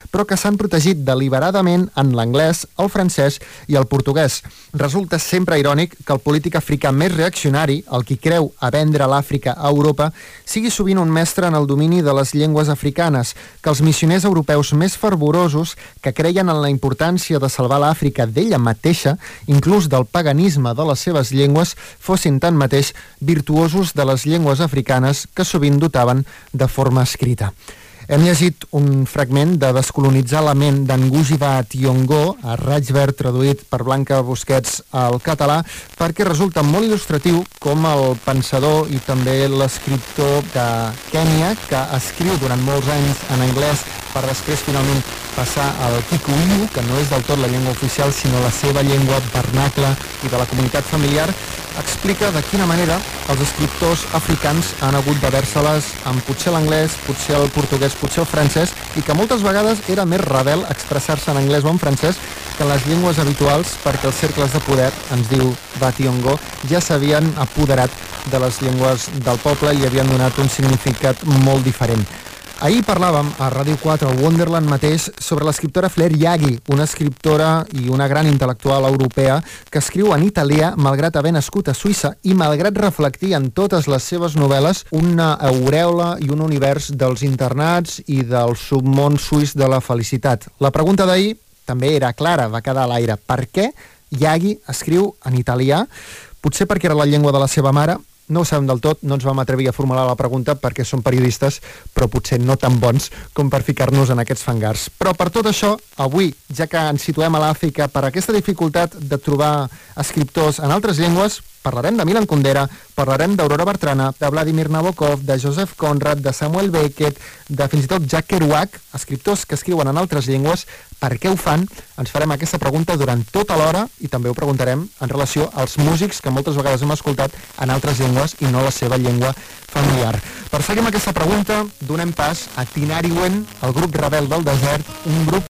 però que s'han protegit deliberadament en l'anglès, el francès i el portuguès. Resulta sempre irònic que el polític africà més reaccionari, el qui creu a vendre l'Àfrica a Europa, sigui sovint un mestre en el domini de les llengües africanes, que els missioners europeus més fervorosos, que creien en la importància de salvar l'Àfrica d'ella mateixa, inclús del paganisme de les seves llengües, fossin tanmateix virtuosos de les llengües africanes que sovint dotaven de forma escrita. Hem llegit un fragment de Descolonitzar la ment d'en Ngugi Thiong'o, a Raig Verd, traduït per Blanca Busquets al català, perquè resulta molt il·lustratiu com el pensador i també l'escriptor de Kènia, que escriu durant molts anys en anglès per després finalment passar al Kikuyu, que no és del tot la llengua oficial, sinó la seva llengua vernacla i de la comunitat familiar, explica de quina manera els escriptors africans han hagut d'haver-se-les amb potser l'anglès, potser el portuguès, potser el francès, i que moltes vegades era més rebel expressar-se en anglès o en francès que en les llengües habituals, perquè els cercles de poder, ens diu Thiong'o, ja s'havien apoderat de les llengües del poble i havien donat un significat molt diferent. Ahir parlàvem a Ràdio 4, a Wonderland mateix, sobre l'escriptora Flair Yagi, una escriptora i una gran intel·lectual europea que escriu en italià malgrat haver nascut a Suïssa i malgrat reflectir en totes les seves novel·les una aurèola i un univers dels internats i del submón suís de la felicitat. La pregunta d'ahir també era clara, va quedar a l'aire. Per què Yagi escriu en italià? Potser perquè era la llengua de la seva mare? No ho sabem del tot, no ens vam atrevir a formular la pregunta perquè som periodistes, però potser no tan bons com per ficar-nos en aquests fangars. Però per tot això, avui, ja que ens situem a l'Àfrica, per aquesta dificultat de trobar escriptors en altres llengües, parlarem de Milan Kundera, parlarem d'Aurora Bertrana, de Vladimir Nabokov, de Joseph Conrad, de Samuel Beckett, de fins i tot Jack Kerouac, escriptors que escriuen en altres llengües. Per què ho fan? Ens farem aquesta pregunta durant tota l'hora i també ho preguntarem en relació als músics que moltes vegades hem escoltat en altres llengües i no la seva llengua familiar. Per seguir amb aquesta pregunta, donem pas a Tinariwen, el grup rebel del desert, un grup